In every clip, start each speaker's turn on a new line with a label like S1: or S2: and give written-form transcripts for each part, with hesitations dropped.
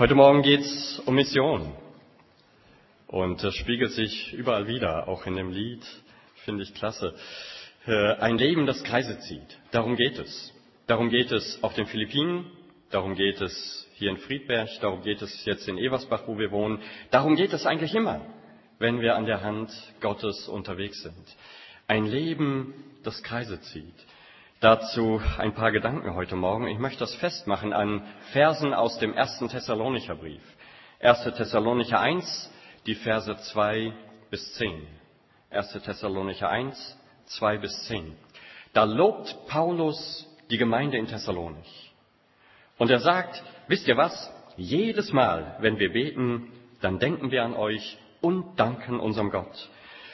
S1: Heute Morgen geht es um Mission und das spiegelt sich überall wieder, auch in dem Lied, finde ich klasse. Ein Leben, das Kreise zieht, darum geht es. Darum geht es auf den Philippinen, darum geht es hier in Friedberg, darum geht es jetzt in Eversbach, wo wir wohnen. Darum geht es eigentlich immer, wenn wir an der Hand Gottes unterwegs sind. Ein Leben, das Kreise zieht. Dazu ein paar Gedanken heute Morgen. Ich möchte das festmachen an Versen aus dem 1. Thessalonicher Brief. 1. Thessalonicher 1, die Verse 2 bis 10. 1. Thessalonicher 1, 2 bis 10. Da lobt Paulus die Gemeinde in Thessalonich. Und er sagt, wisst ihr was? Jedes Mal, wenn wir beten, dann denken wir an euch und danken unserem Gott.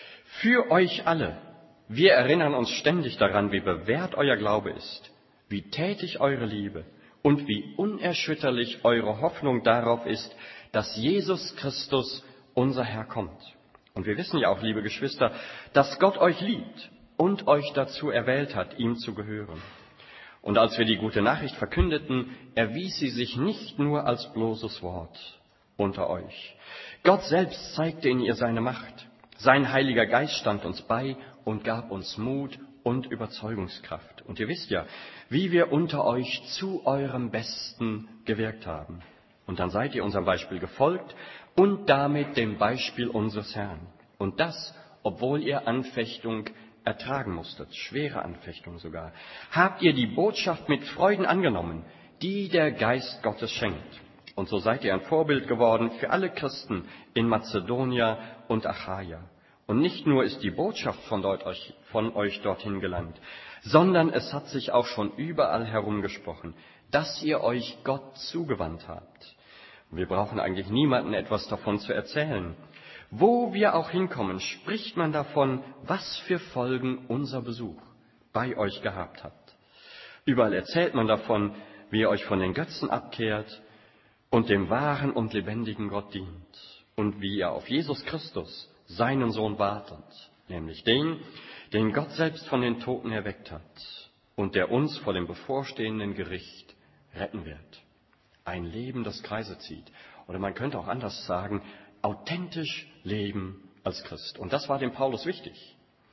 S1: Für euch alle. Wir erinnern uns ständig daran, wie bewährt euer Glaube ist, wie tätig eure Liebe und wie unerschütterlich eure Hoffnung darauf ist, dass Jesus Christus, unser Herr, kommt. Und wir wissen ja auch, liebe Geschwister, dass Gott euch liebt und euch dazu erwählt hat, ihm zu gehören. Und als wir die gute Nachricht verkündeten, erwies sie sich nicht nur als bloßes Wort unter euch. Gott selbst zeigte in ihr seine Macht. Sein Heiliger Geist stand uns bei und gab uns Mut und Überzeugungskraft. Und ihr wisst ja, wie wir unter euch zu eurem Besten gewirkt haben. Und dann seid ihr unserem Beispiel gefolgt und damit dem Beispiel unseres Herrn. Und das, obwohl ihr Anfechtung ertragen musstet, schwere Anfechtung sogar. Habt ihr die Botschaft mit Freuden angenommen, die der Geist Gottes schenkt. Und so seid ihr ein Vorbild geworden für alle Christen in Mazedonien und Achaia. Und nicht nur ist die Botschaft von euch dorthin gelangt, sondern es hat sich auch schon überall herumgesprochen, dass ihr euch Gott zugewandt habt. Und wir brauchen eigentlich niemandem etwas davon zu erzählen. Wo wir auch hinkommen, spricht man davon, was für Folgen unser Besuch bei euch gehabt hat. Überall erzählt man davon, wie ihr euch von den Götzen abkehrt und dem wahren und lebendigen Gott dient und wie ihr auf Jesus Christus, seinen Sohn, wartet, nämlich den Gott selbst von den Toten erweckt hat und der uns vor dem bevorstehenden Gericht retten wird. Ein Leben, das Kreise zieht. Oder man könnte auch anders sagen, authentisch leben als Christ. Und das war dem Paulus wichtig,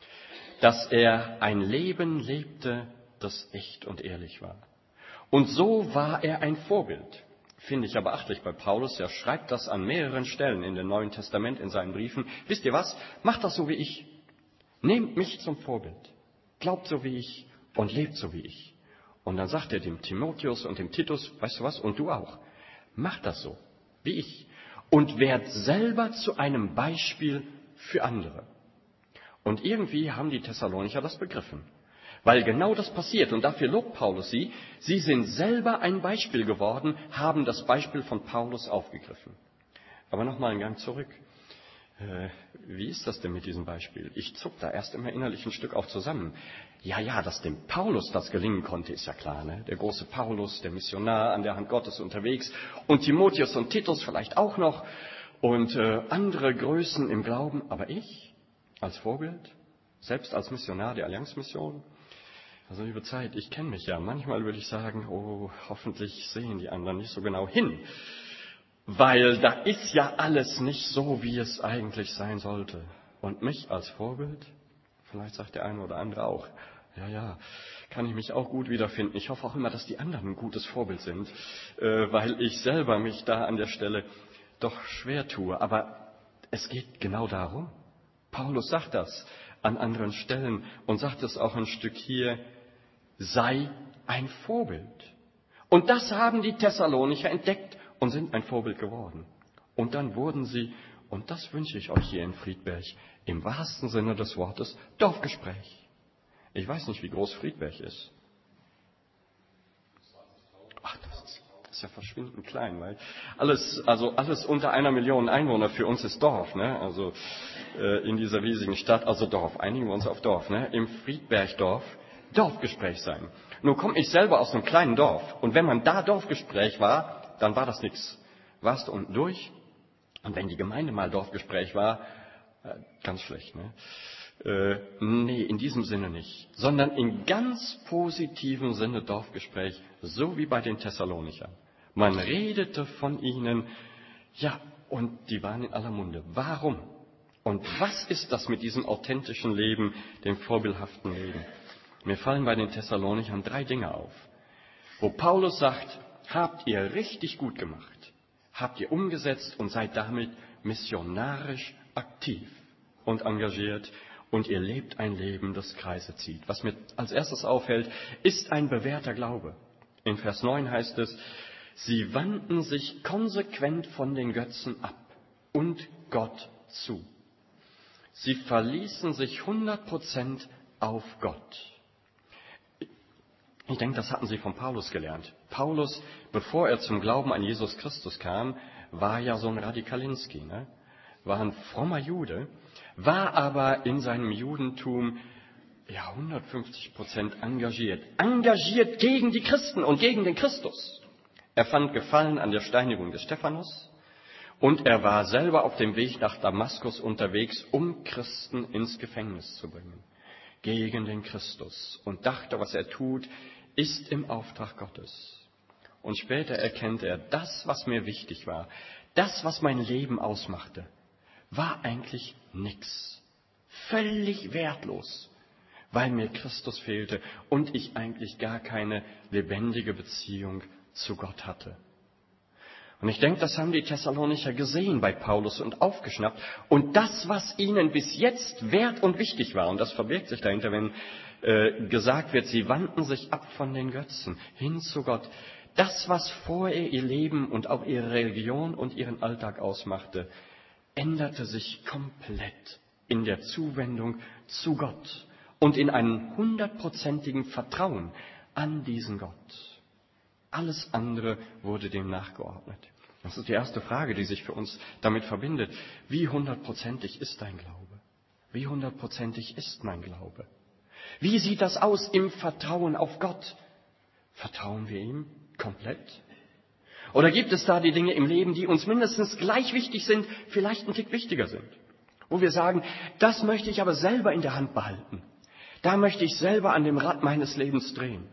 S1: dass er ein Leben lebte, das echt und ehrlich war. Und so war er ein Vorbild. Finde ich aber beachtlich bei Paulus. Er schreibt das an mehreren Stellen in dem Neuen Testament in seinen Briefen. Wisst ihr was? Macht das so wie ich. Nehmt mich zum Vorbild. Glaubt so wie ich und lebt so wie ich. Und dann sagt er dem Timotheus und dem Titus, weißt du was? Und du auch. Macht das so wie ich. Und werdet selber zu einem Beispiel für andere. Und irgendwie haben die Thessalonicher das begriffen. Weil genau das passiert, und dafür lobt Paulus sie. Sie sind selber ein Beispiel geworden, haben das Beispiel von Paulus aufgegriffen. Aber nochmal einen Gang zurück. Wie ist das denn mit diesem Beispiel? Ich zuck da erst immer innerlich ein Stück auch zusammen. Ja, dass dem Paulus das gelingen konnte, ist ja klar, ne? Der große Paulus, der Missionar an der Hand Gottes unterwegs. Und Timotheus und Titus vielleicht auch noch. Und andere Größen im Glauben. Aber ich, als Vorbild, selbst als Missionar der Allianzmission, also liebe Zeit, ich kenne mich ja. Manchmal würde ich sagen, hoffentlich sehen die anderen nicht so genau hin. Weil da ist ja alles nicht so, wie es eigentlich sein sollte. Und mich als Vorbild, vielleicht sagt der eine oder andere auch, ja, kann ich mich auch gut wiederfinden. Ich hoffe auch immer, dass die anderen ein gutes Vorbild sind, weil ich selber mich da an der Stelle doch schwer tue. Aber es geht genau darum. Paulus sagt das an anderen Stellen und sagt es auch ein Stück hier, sei ein Vorbild. Und das haben die Thessalonicher entdeckt und sind ein Vorbild geworden. Und dann wurden sie, und das wünsche ich euch hier in Friedberg, im wahrsten Sinne des Wortes, Dorfgespräch. Ich weiß nicht, wie groß Friedberg ist. Ach, das ist ja verschwindend klein, weil alles unter 1 Million Einwohner für uns ist Dorf, ne? Also in dieser riesigen Stadt, also Dorf. Einigen wir uns auf Dorf, ne? Im Friedbergdorf Dorfgespräch sein. Nun komme ich selber aus einem kleinen Dorf und wenn man da Dorfgespräch war, dann war das nichts. Warst du unten durch und wenn die Gemeinde mal Dorfgespräch war, ganz schlecht, ne? Nee, in diesem Sinne nicht, sondern in ganz positivem Sinne Dorfgespräch, so wie bei den Thessalonichern. Man redete von ihnen, ja, und die waren in aller Munde. Warum? Und was ist das mit diesem authentischen Leben, dem vorbildhaften Leben? Mir fallen bei den Thessalonichern 3 Dinge auf, wo Paulus sagt, habt ihr richtig gut gemacht, habt ihr umgesetzt und seid damit missionarisch aktiv und engagiert und ihr lebt ein Leben, das Kreise zieht. Was mir als erstes auffällt, ist ein bewährter Glaube. In Vers 9 heißt es, sie wandten sich konsequent von den Götzen ab und Gott zu. Sie verließen sich 100% auf Gott. Ich denke, das hatten sie von Paulus gelernt. Paulus, bevor er zum Glauben an Jesus Christus kam, war ja so ein Radikalinski, ne? War ein frommer Jude, war aber in seinem Judentum 150% engagiert. Engagiert gegen die Christen und gegen den Christus. Er fand Gefallen an der Steinigung des Stephanus und er war selber auf dem Weg nach Damaskus unterwegs, um Christen ins Gefängnis zu bringen. Gegen den Christus. Und dachte, was er tut, ist im Auftrag Gottes. Und später erkannte er, das, was mir wichtig war, das, was mein Leben ausmachte, war eigentlich nichts. Völlig wertlos, weil mir Christus fehlte und ich eigentlich gar keine lebendige Beziehung zu Gott hatte. Und ich denke, das haben die Thessalonicher gesehen bei Paulus und aufgeschnappt. Und das, was ihnen bis jetzt wert und wichtig war, und das verbirgt sich dahinter, wenn gesagt wird, sie wandten sich ab von den Götzen hin zu Gott. Das, was vorher ihr Leben und auch ihre Religion und ihren Alltag ausmachte, änderte sich komplett in der Zuwendung zu Gott und in einem 100%igen Vertrauen an diesen Gott. Alles andere wurde dem nachgeordnet. Das ist die erste Frage, die sich für uns damit verbindet. Wie 100%ig ist dein Glaube? Wie 100%ig ist mein Glaube? Wie sieht das aus im Vertrauen auf Gott? Vertrauen wir ihm komplett? Oder gibt es da die Dinge im Leben, die uns mindestens gleich wichtig sind, vielleicht ein Tick wichtiger sind? Wo wir sagen, das möchte ich aber selber in der Hand behalten. Da möchte ich selber an dem Rad meines Lebens drehen.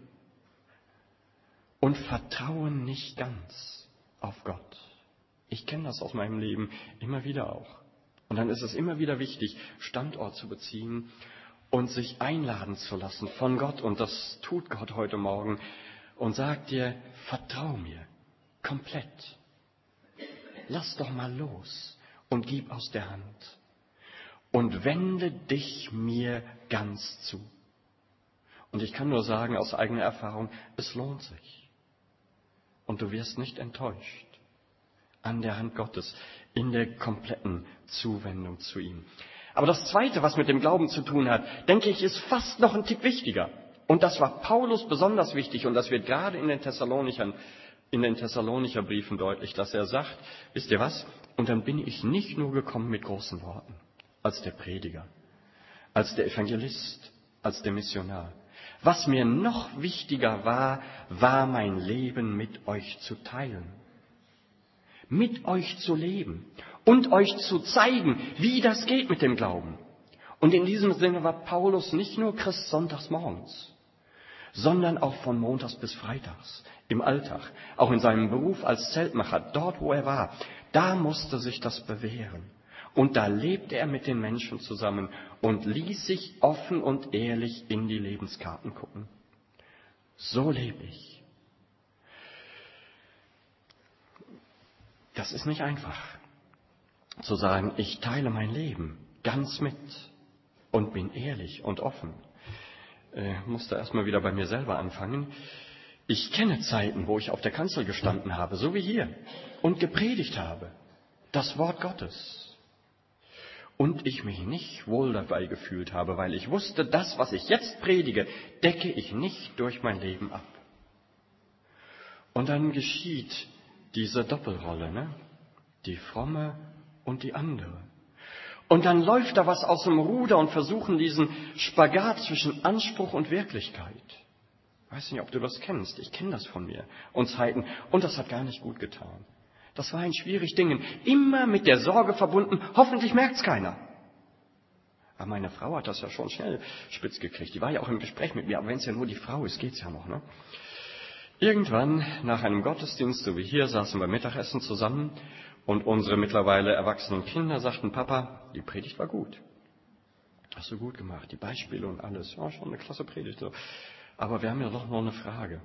S1: Und vertrauen nicht ganz auf Gott. Ich kenne das aus meinem Leben immer wieder auch. Und dann ist es immer wieder wichtig, Standort zu beziehen und sich einladen zu lassen von Gott. Und das tut Gott heute Morgen und sagt dir, vertrau mir komplett. Lass doch mal los und gib aus der Hand. Und wende dich mir ganz zu. Und ich kann nur sagen aus eigener Erfahrung, es lohnt sich. Und du wirst nicht enttäuscht an der Hand Gottes in der kompletten Zuwendung zu ihm. Aber das Zweite, was mit dem Glauben zu tun hat, denke ich, ist fast noch ein Tick wichtiger. Und das war Paulus besonders wichtig und das wird gerade in den Thessalonicher Briefen deutlich, dass er sagt, wisst ihr was? Und dann bin ich nicht nur gekommen mit großen Worten, als der Prediger, als der Evangelist, als der Missionar. Was mir noch wichtiger war, war mein Leben mit euch zu teilen, mit euch zu leben und euch zu zeigen, wie das geht mit dem Glauben. Und in diesem Sinne war Paulus nicht nur Christ sonntags morgens, sondern auch von montags bis freitags im Alltag, auch in seinem Beruf als Zeltmacher, dort wo er war, da musste sich das bewähren. Und da lebte er mit den Menschen zusammen und ließ sich offen und ehrlich in die Lebenskarten gucken. So lebe ich. Das ist nicht einfach, zu sagen, ich teile mein Leben ganz mit und bin ehrlich und offen. Ich musste erstmal wieder bei mir selber anfangen. Ich kenne Zeiten, wo ich auf der Kanzel gestanden habe, so wie hier, und gepredigt habe, das Wort Gottes. Und ich mich nicht wohl dabei gefühlt habe, weil ich wusste, das, was ich jetzt predige, decke ich nicht durch mein Leben ab. Und dann geschieht diese Doppelrolle, ne? Die fromme und die andere. Und dann läuft da was aus dem Ruder und versuchen diesen Spagat zwischen Anspruch und Wirklichkeit. Ich weiß nicht, ob du das kennst. Ich kenne das von mir und Zeiten. Und das hat gar nicht gut getan. Das war in schwierigen Dingen. Immer mit der Sorge verbunden, hoffentlich merkt's keiner. Aber meine Frau hat das ja schon schnell spitz gekriegt. Die war ja auch im Gespräch mit mir. Aber wenn es ja nur die Frau ist, geht's ja noch, ne? Irgendwann nach einem Gottesdienst, so wie hier, saßen wir Mittagessen zusammen und unsere mittlerweile erwachsenen Kinder sagten, Papa, die Predigt war gut. Hast du gut gemacht, die Beispiele und alles. Ja, schon eine klasse Predigt. So. Aber wir haben ja doch noch eine Frage.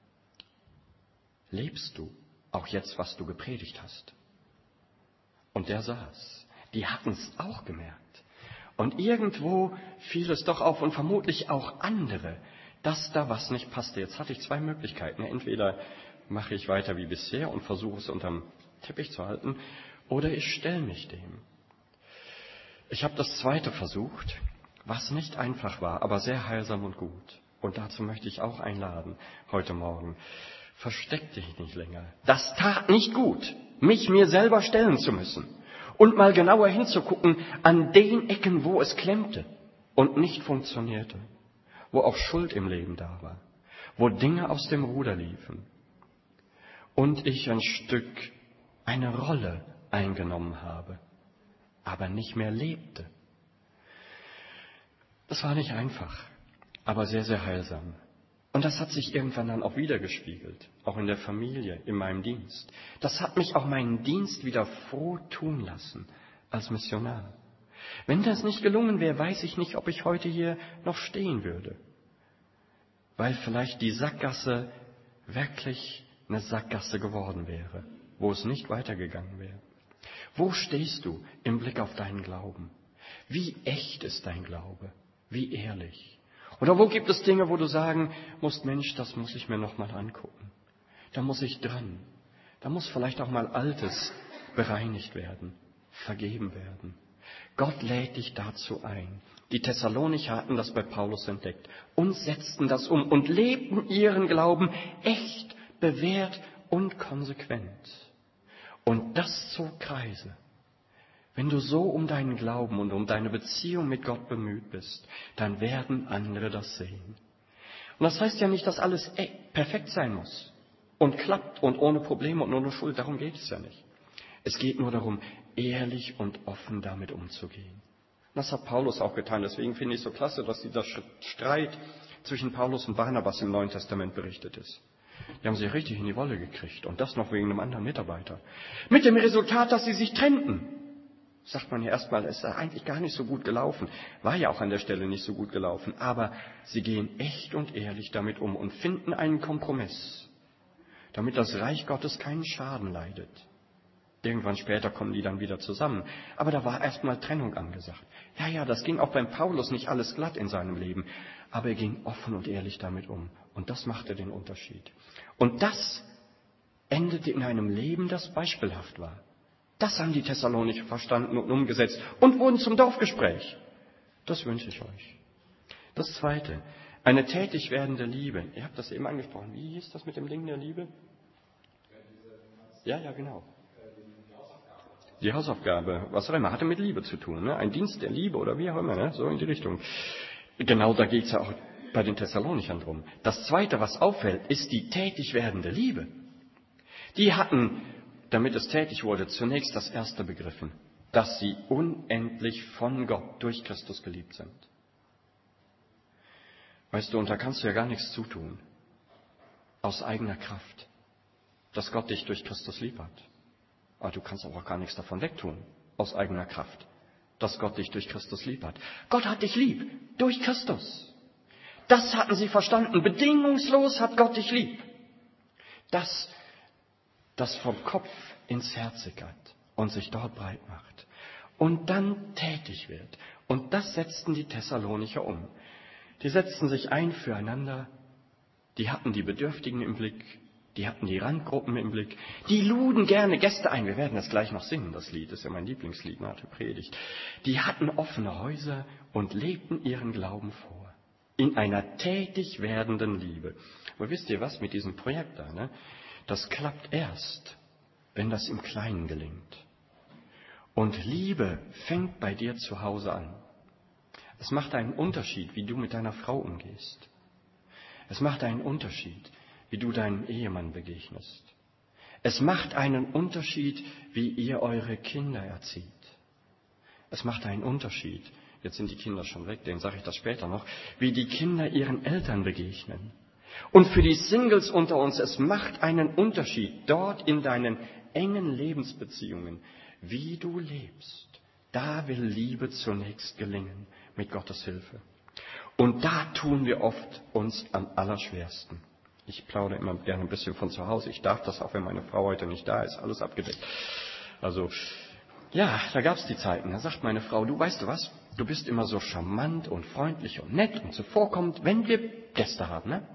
S1: Lebst du auch jetzt, was du gepredigt hast? Und der saß. Die hatten es auch gemerkt. Und irgendwo fiel es doch auf und vermutlich auch andere, dass da was nicht passte. Jetzt hatte ich zwei Möglichkeiten. Entweder mache ich weiter wie bisher und versuche es unterm Teppich zu halten, oder ich stelle mich dem. Ich habe das zweite versucht, was nicht einfach war, aber sehr heilsam und gut. Und dazu möchte ich auch einladen, heute Morgen. Versteck dich nicht länger. Das tat nicht gut, mich mir selber stellen zu müssen und mal genauer hinzugucken an den Ecken, wo es klemmte und nicht funktionierte, wo auch Schuld im Leben da war, wo Dinge aus dem Ruder liefen und ich ein Stück, eine Rolle eingenommen habe, aber nicht mehr lebte. Das war nicht einfach, aber sehr, sehr heilsam. Und das hat sich irgendwann dann auch wiedergespiegelt, auch in der Familie, in meinem Dienst. Das hat mich auch meinen Dienst wieder froh tun lassen als Missionar. Wenn das nicht gelungen wäre, weiß ich nicht, ob ich heute hier noch stehen würde. Weil vielleicht die Sackgasse wirklich eine Sackgasse geworden wäre, wo es nicht weitergegangen wäre. Wo stehst du im Blick auf deinen Glauben? Wie echt ist dein Glaube? Wie ehrlich? Oder wo gibt es Dinge, wo du sagen musst, Mensch, das muss ich mir noch mal angucken. Da muss ich dran. Da muss vielleicht auch mal Altes bereinigt werden, vergeben werden. Gott lädt dich dazu ein. Die Thessalonicher hatten das bei Paulus entdeckt und setzten das um und lebten ihren Glauben echt, bewährt und konsequent. Und das zog Kreise. Wenn du so um deinen Glauben und um deine Beziehung mit Gott bemüht bist, dann werden andere das sehen. Und das heißt ja nicht, dass alles perfekt sein muss und klappt und ohne Probleme und ohne Schuld. Darum geht es ja nicht. Es geht nur darum, ehrlich und offen damit umzugehen. Und das hat Paulus auch getan. Deswegen finde ich es so klasse, dass dieser Streit zwischen Paulus und Barnabas im Neuen Testament berichtet ist. Die haben sich richtig in die Wolle gekriegt und das noch wegen einem anderen Mitarbeiter. Mit dem Resultat, dass sie sich trennten. Sagt man ja erstmal, es ist eigentlich gar nicht so gut gelaufen. War ja auch an der Stelle nicht so gut gelaufen. Aber sie gehen echt und ehrlich damit um und finden einen Kompromiss, damit das Reich Gottes keinen Schaden leidet. Irgendwann später kommen die dann wieder zusammen. Aber da war erstmal Trennung angesagt. Ja, das ging auch beim Paulus nicht alles glatt in seinem Leben. Aber er ging offen und ehrlich damit um. Und das machte den Unterschied. Und das endete in einem Leben, das beispielhaft war. Das haben die Thessalonicher verstanden und umgesetzt und wurden zum Dorfgespräch. Das wünsche ich euch. Das Zweite, eine tätig werdende Liebe. Ihr habt das eben angesprochen. Wie hieß das mit dem Ding der Liebe? Ja, genau. Die Hausaufgabe, was auch immer, hatte mit Liebe zu tun. Ne? Ein Dienst der Liebe oder wie auch immer, ne? So in die Richtung. Genau, da geht es ja auch bei den Thessalonichern drum. Das Zweite, was auffällt, ist die tätig werdende Liebe. Die hatten, damit es tätig wurde, zunächst das Erste begriffen, dass sie unendlich von Gott durch Christus geliebt sind. Weißt du, und da kannst du ja gar nichts zutun, aus eigener Kraft, dass Gott dich durch Christus lieb hat. Aber du kannst auch gar nichts davon wegtun, aus eigener Kraft, dass Gott dich durch Christus lieb hat. Gott hat dich lieb, durch Christus. Das hatten sie verstanden. Bedingungslos hat Gott dich lieb. Das vom Kopf ins Herz sickert und sich dort breit macht und dann tätig wird. Und das setzten die Thessalonicher um. Die setzten sich ein füreinander, die hatten die Bedürftigen im Blick, die hatten die Randgruppen im Blick, die luden gerne Gäste ein. Wir werden das gleich noch singen, das Lied, das ist ja mein Lieblingslied nach der Predigt. Die hatten offene Häuser und lebten ihren Glauben vor, in einer tätig werdenden Liebe. Aber wisst ihr was mit diesem Projekt da, ne? Das klappt erst, wenn das im Kleinen gelingt. Und Liebe fängt bei dir zu Hause an. Es macht einen Unterschied, wie du mit deiner Frau umgehst. Es macht einen Unterschied, wie du deinem Ehemann begegnest. Es macht einen Unterschied, wie ihr eure Kinder erzieht. Es macht einen Unterschied, jetzt sind die Kinder schon weg, denen sage ich das später noch, wie die Kinder ihren Eltern begegnen. Und für die Singles unter uns, es macht einen Unterschied dort in deinen engen Lebensbeziehungen, wie du lebst. Da will Liebe zunächst gelingen, mit Gottes Hilfe. Und da tun wir oft uns am allerschwersten. Ich plaudere immer gerne ein bisschen von zu Hause. Ich darf das, auch wenn meine Frau heute nicht da ist, alles abgedeckt. Also, ja, da gab es die Zeiten. Da sagt meine Frau, du weißt du was, du bist immer so charmant und freundlich und nett und zuvorkommend, wenn wir Gäste haben, ne?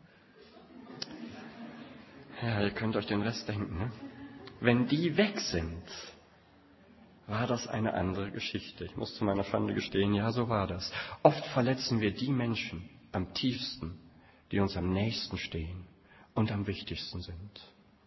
S1: Ja, ihr könnt euch den Rest denken, ne? Wenn die weg sind, war das eine andere Geschichte. Ich muss zu meiner Schande gestehen, ja, so war das. Oft verletzen wir die Menschen am tiefsten, die uns am nächsten stehen und am wichtigsten sind.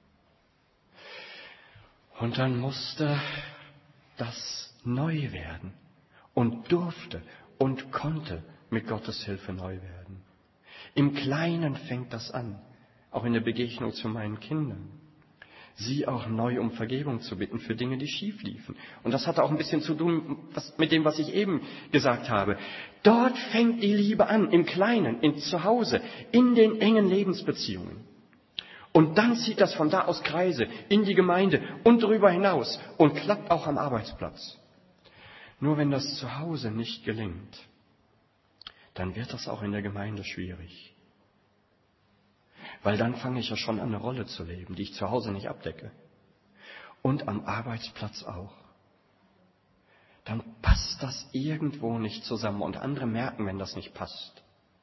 S1: Und dann musste das neu werden und durfte und konnte mit Gottes Hilfe neu werden. Im Kleinen fängt das an, auch in der Begegnung zu meinen Kindern. Sie auch neu um Vergebung zu bitten für Dinge, die schief liefen. Und das hatte auch ein bisschen zu tun mit dem, was ich eben gesagt habe. Dort fängt die Liebe an, im Kleinen, zu Hause, in den engen Lebensbeziehungen. Und dann zieht das von da aus Kreise in die Gemeinde und darüber hinaus und klappt auch am Arbeitsplatz. Nur wenn das zu Hause nicht gelingt, dann wird das auch in der Gemeinde schwierig. Weil dann fange ich ja schon an, eine Rolle zu leben, die ich zu Hause nicht abdecke. Und am Arbeitsplatz auch. Dann passt das irgendwo nicht zusammen und andere merken, wenn das nicht passt.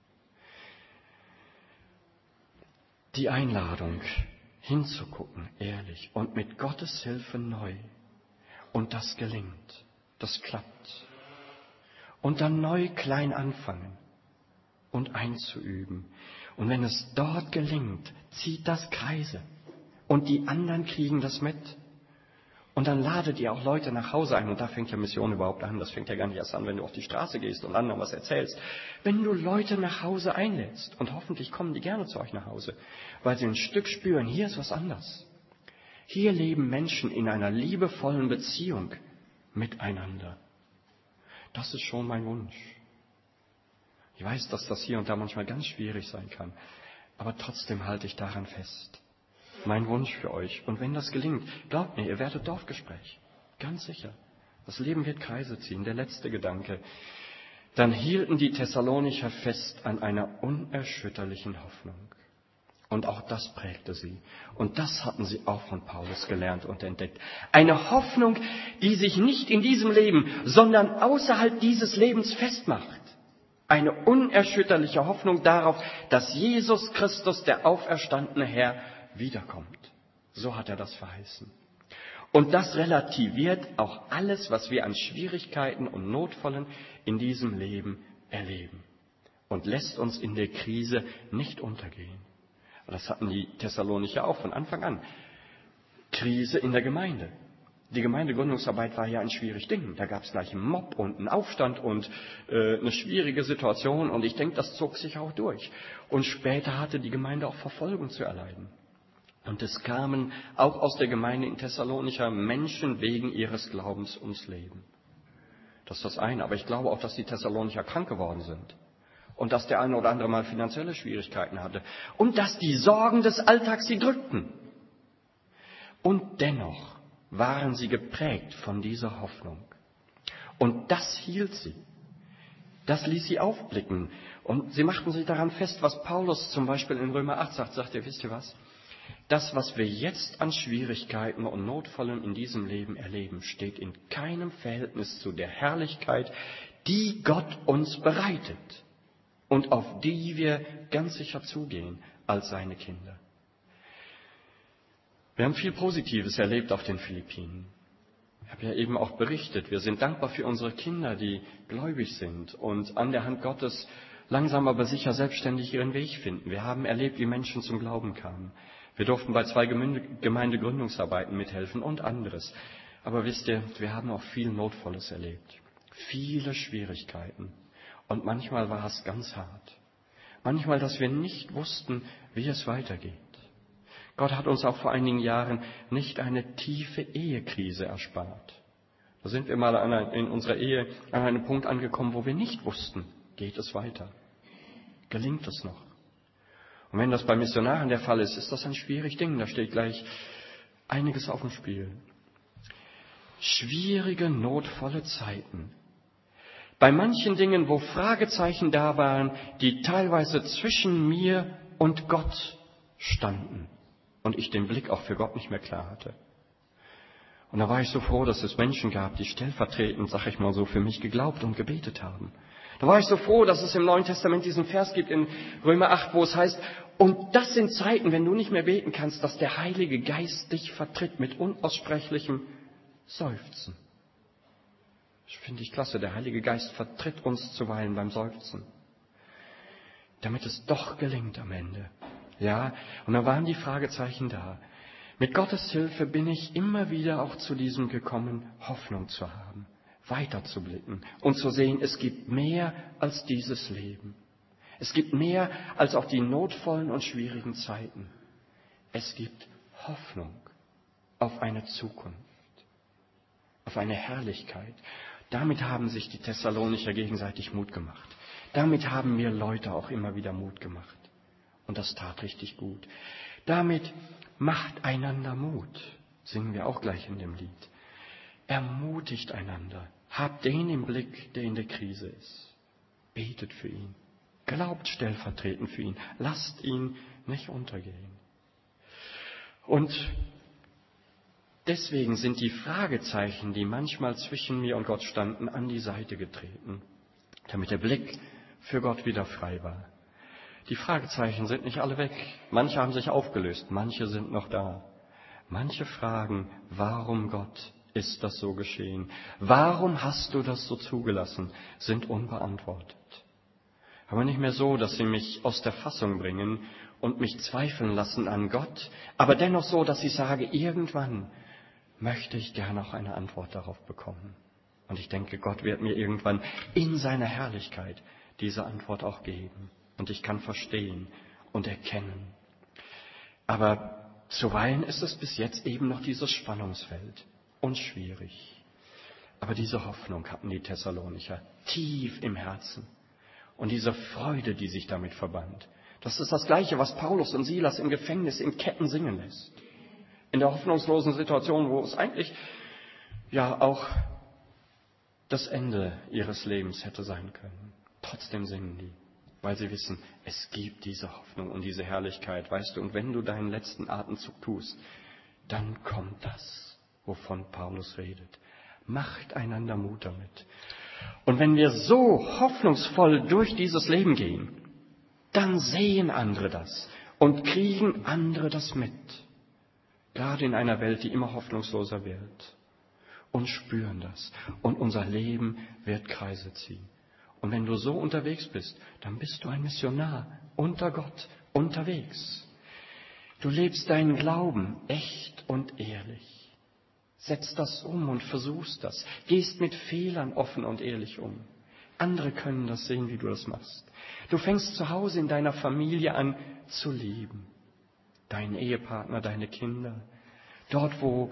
S1: Die Einladung, hinzugucken, ehrlich und mit Gottes Hilfe neu. Und das gelingt, das klappt. Und dann neu klein anfangen und einzuüben. Und wenn es dort gelingt, zieht das Kreise. Und die anderen kriegen das mit. Und dann ladet ihr auch Leute nach Hause ein. Und da fängt ja Mission überhaupt an. Das fängt ja gar nicht erst an, wenn du auf die Straße gehst und anderen was erzählst. Wenn du Leute nach Hause einlädst, und hoffentlich kommen die gerne zu euch nach Hause, weil sie ein Stück spüren, hier ist was anders. Hier leben Menschen in einer liebevollen Beziehung miteinander. Das ist schon mein Wunsch. Ich weiß, dass das hier und da manchmal ganz schwierig sein kann. Aber trotzdem halte ich daran fest. Mein Wunsch für euch. Und wenn das gelingt, glaubt mir, ihr werdet Dorfgespräch. Ganz sicher. Das Leben wird Kreise ziehen. Der letzte Gedanke. Dann hielten die Thessalonicher fest an einer unerschütterlichen Hoffnung. Und auch das prägte sie. Und das hatten sie auch von Paulus gelernt und entdeckt. Eine Hoffnung, die sich nicht in diesem Leben, sondern außerhalb dieses Lebens festmacht. Eine unerschütterliche Hoffnung darauf, dass Jesus Christus, der auferstandene Herr, wiederkommt. So hat er das verheißen. Und das relativiert auch alles, was wir an Schwierigkeiten und Notvollen in diesem Leben erleben. Und lässt uns in der Krise nicht untergehen. Das hatten die Thessalonicher auch von Anfang an. Krise in der Gemeinde. Die Gemeindegründungsarbeit war ja ein schwieriges Ding. Da gab es gleich einen Mob und einen Aufstand und eine schwierige Situation. Und ich denke, das zog sich auch durch. Und später hatte die Gemeinde auch Verfolgung zu erleiden. Und es kamen auch aus der Gemeinde in Thessalonicher Menschen wegen ihres Glaubens ums Leben. Das ist das eine. Aber ich glaube auch, dass die Thessalonicher krank geworden sind. Und dass der eine oder andere mal finanzielle Schwierigkeiten hatte. Und dass die Sorgen des Alltags sie drückten. Und dennoch waren sie geprägt von dieser Hoffnung. Und das hielt sie. Das ließ sie aufblicken. Und sie machten sich daran fest, was Paulus zum Beispiel in Römer 8 sagt. Sagt ihr, wisst ihr was? Das, was wir jetzt an Schwierigkeiten und Notfällen in diesem Leben erleben, steht in keinem Verhältnis zu der Herrlichkeit, die Gott uns bereitet und auf die wir ganz sicher zugehen als seine Kinder. Wir haben viel Positives erlebt auf den Philippinen. Ich habe ja eben auch berichtet, wir sind dankbar für unsere Kinder, die gläubig sind und an der Hand Gottes langsam aber sicher selbstständig ihren Weg finden. Wir haben erlebt, wie Menschen zum Glauben kamen. Wir durften bei 2 Gemeindegründungsarbeiten mithelfen und anderes. Aber wisst ihr, wir haben auch viel Notvolles erlebt. Viele Schwierigkeiten. Und manchmal war es ganz hart. Manchmal, dass wir nicht wussten, wie es weitergeht. Gott hat uns auch vor einigen Jahren nicht eine tiefe Ehekrise erspart. Da sind wir mal in unserer Ehe an einem Punkt angekommen, wo wir nicht wussten, geht es weiter? Gelingt es noch? Und wenn das bei Missionaren der Fall ist, ist das ein schwieriges Ding. Da steht gleich einiges auf dem Spiel. Schwierige, notvolle Zeiten. Bei manchen Dingen, wo Fragezeichen da waren, die teilweise zwischen mir und Gott standen und ich den Blick auch für Gott nicht mehr klar hatte. Und da war ich so froh, dass es Menschen gab, die stellvertretend, sag ich mal so, für mich geglaubt und gebetet haben. Da war ich so froh, dass es im Neuen Testament diesen Vers gibt in Römer 8, wo es heißt, und das sind Zeiten, wenn du nicht mehr beten kannst, dass der Heilige Geist dich vertritt mit unaussprechlichem Seufzen. Das finde ich klasse. Der Heilige Geist vertritt uns zuweilen beim Seufzen. Damit es doch gelingt am Ende. Ja, und da waren die Fragezeichen da. Mit Gottes Hilfe bin ich immer wieder auch zu diesem gekommen, Hoffnung zu haben, weiterzublicken und zu sehen, es gibt mehr als dieses Leben. Es gibt mehr als auch die notvollen und schwierigen Zeiten. Es gibt Hoffnung auf eine Zukunft, auf eine Herrlichkeit. Damit haben sich die Thessalonicher gegenseitig Mut gemacht. Damit haben mir Leute auch immer wieder Mut gemacht. Und das tat richtig gut. Damit macht einander Mut, singen wir auch gleich in dem Lied. Ermutigt einander. Habt den im Blick, der in der Krise ist. Betet für ihn. Glaubt stellvertretend für ihn. Lasst ihn nicht untergehen. Und deswegen sind die Fragezeichen, die manchmal zwischen mir und Gott standen, an die Seite getreten, damit der Blick für Gott wieder frei war. Die Fragezeichen sind nicht alle weg. Manche haben sich aufgelöst, manche sind noch da. Manche fragen, warum Gott ist das so geschehen? Warum hast du das so zugelassen? Sind unbeantwortet. Aber nicht mehr so, dass sie mich aus der Fassung bringen und mich zweifeln lassen an Gott, aber dennoch so, dass ich sage, irgendwann möchte ich gerne auch eine Antwort darauf bekommen. Und ich denke, Gott wird mir irgendwann in seiner Herrlichkeit diese Antwort auch geben. Und ich kann verstehen und erkennen. Aber zuweilen ist es bis jetzt eben noch dieses Spannungsfeld und schwierig. Aber diese Hoffnung hatten die Thessalonicher tief im Herzen. Und diese Freude, die sich damit verband. Das ist das Gleiche, was Paulus und Silas im Gefängnis in Ketten singen lässt. In der hoffnungslosen Situation, wo es eigentlich ja auch das Ende ihres Lebens hätte sein können. Trotzdem singen die, weil sie wissen, es gibt diese Hoffnung und diese Herrlichkeit, weißt du, und wenn du deinen letzten Atemzug tust, dann kommt das, wovon Paulus redet. Macht einander Mut damit. Und wenn wir so hoffnungsvoll durch dieses Leben gehen, dann sehen andere das und kriegen andere das mit. Gerade in einer Welt, die immer hoffnungsloser wird. Und spüren das. Und unser Leben wird Kreise ziehen. Und wenn du so unterwegs bist, dann bist du ein Missionar unter Gott unterwegs. Du lebst deinen Glauben echt und ehrlich. Setzt das um und versuchst das. Gehst mit Fehlern offen und ehrlich um. Andere können das sehen, wie du das machst. Du fängst zu Hause in deiner Familie an zu lieben. Deinen Ehepartner, deine Kinder. Dort, wo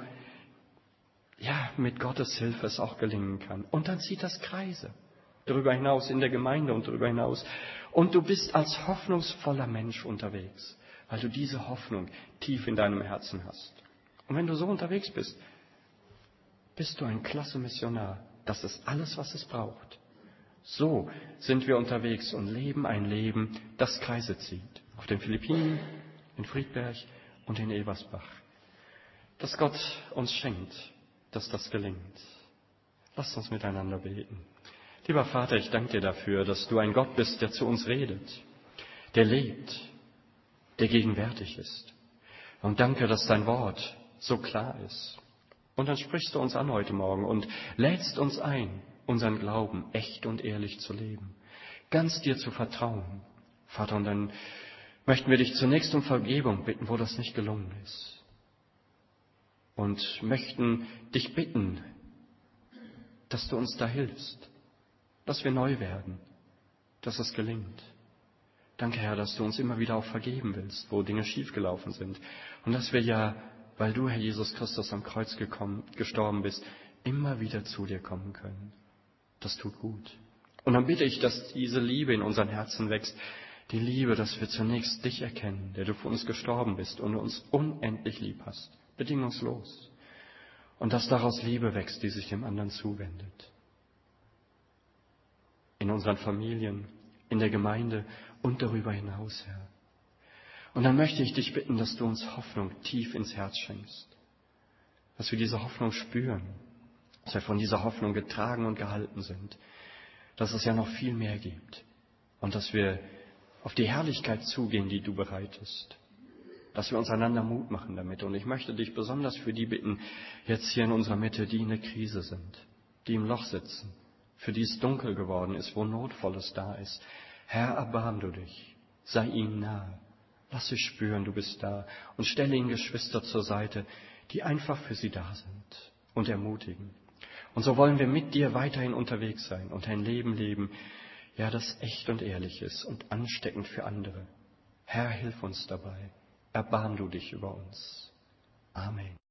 S1: ja mit Gottes Hilfe es auch gelingen kann. Und dann zieht das Kreise. Darüber hinaus in der Gemeinde und darüber hinaus. Und du bist als hoffnungsvoller Mensch unterwegs, weil du diese Hoffnung tief in deinem Herzen hast. Und wenn du so unterwegs bist, bist du ein klasse Missionar. Das ist alles, was es braucht. So sind wir unterwegs und leben ein Leben, das Kreise zieht. Auf den Philippinen, in Friedberg und in Ebersbach. Dass Gott uns schenkt, dass das gelingt. Lasst uns miteinander beten. Lieber Vater, ich danke dir dafür, dass du ein Gott bist, der zu uns redet, der lebt, der gegenwärtig ist. Und danke, dass dein Wort so klar ist. Und dann sprichst du uns an heute Morgen und lädst uns ein, unseren Glauben echt und ehrlich zu leben, ganz dir zu vertrauen. Vater, und dann möchten wir dich zunächst um Vergebung bitten, wo das nicht gelungen ist. Und möchten dich bitten, dass du uns da hilfst, dass wir neu werden, dass es gelingt. Danke, Herr, dass du uns immer wieder auch vergeben willst, wo Dinge schiefgelaufen sind. Und dass wir ja, weil du, Herr Jesus Christus, am Kreuz gestorben bist, immer wieder zu dir kommen können. Das tut gut. Und dann bitte ich, dass diese Liebe in unseren Herzen wächst, Die Liebe, dass wir zunächst dich erkennen, der du für uns gestorben bist und uns unendlich lieb hast, bedingungslos. Und dass daraus Liebe wächst, die sich dem anderen zuwendet. In unseren Familien, in der Gemeinde und darüber hinaus, Herr. Und dann möchte ich dich bitten, dass du uns Hoffnung tief ins Herz schenkst. Dass wir diese Hoffnung spüren, dass wir von dieser Hoffnung getragen und gehalten sind. Dass es ja noch viel mehr gibt. Und dass wir auf die Herrlichkeit zugehen, die du bereitest. Dass wir uns einander Mut machen damit. Und ich möchte dich besonders für die bitten, jetzt hier in unserer Mitte, die in der Krise sind, die im Loch sitzen, für die es dunkel geworden ist, wo Notvolles da ist. Herr, erbarm du dich, sei ihnen nahe. Lass sie spüren, du bist da und stelle ihnen Geschwister zur Seite, die einfach für sie da sind und ermutigen. Und so wollen wir mit dir weiterhin unterwegs sein und ein Leben leben, ja, das echt und ehrlich ist und ansteckend für andere. Herr, hilf uns dabei. Erbarm du dich über uns. Amen.